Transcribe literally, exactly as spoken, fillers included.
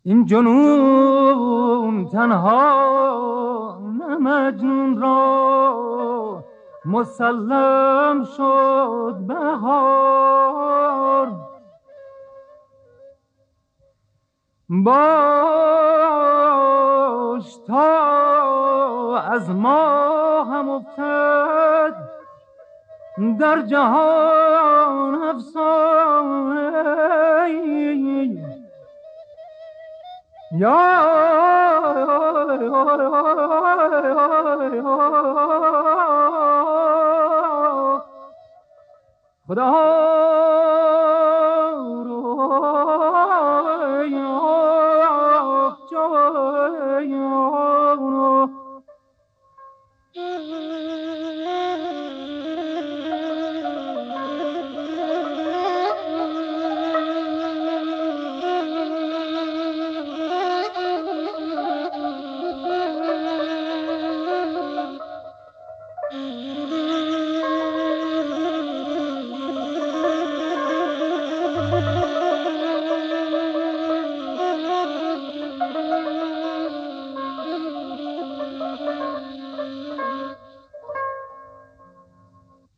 این جنون تنها نه مجنون را مسلم شد بهار. باش تا از ما هم افتد در جهان افسانه یا خدا رو